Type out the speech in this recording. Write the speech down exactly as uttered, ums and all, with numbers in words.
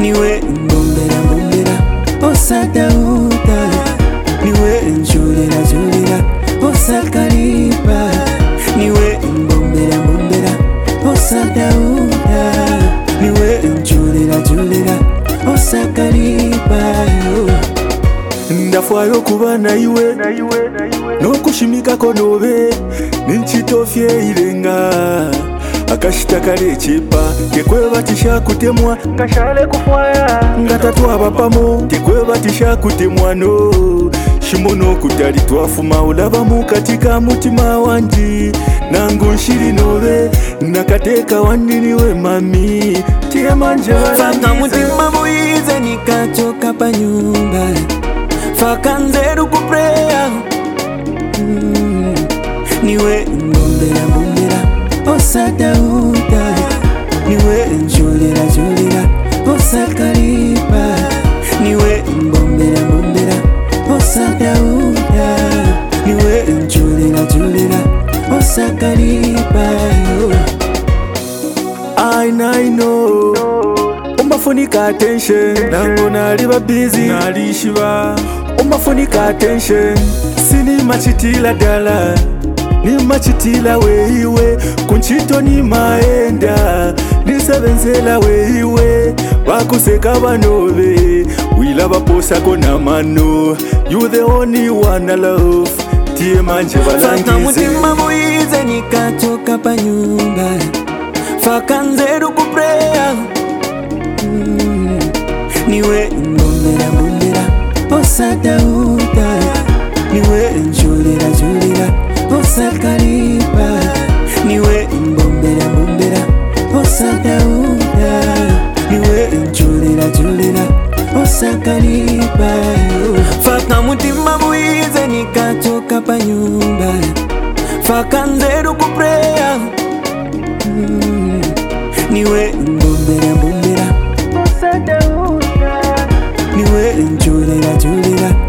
niwe mbombera mbombera osadauta, niwe njulira julira osakaripa, niwe mbombera mbombera osadauta, niwe njulira julira osakaripa yo. Ndafwayo kuba na iwe nokushimikako nobe ninchitofye irenga akashita kale chipa kekweba tisha kutemwa ngashale kufwaya ngatatwaba pamo kekweba tisha kutemwa no shimono kutali twafuma ulabamu katika mutima wanji nangu nshiri nobe nakateka waniniwe mami tiemanje faka mutima muize nikachoka pa nyumba faka nzeru kuprea mm. niwe mbombera mbombera osadauta, niwe njulira julira osakaripa, niwe mbombera mbombera osadauta, niwe njulira julira osakaripa yo. I know umafunika attention nango naliba busy nalishiba umafunika attention sini machitila dala ni machitila weiwe kunchito ni maenda nisebenzela weiwe bakuseka banobe wilaba posa kona mano you the only one I love tie manje balangize faka mutima muize nikachoka pa nyumba faka nzeru kuprea mm. niwe mbombera mbombera osadauta, niwe njulira julira osakaripa, niwe mbombera mbombera osadauta, niwe njulira julira osakaripa yo. faka mutima muize nikachoka pa nyumba faka nzeru kuprea mm. niwe mbombera mbombera osadauta, niwe njulira julira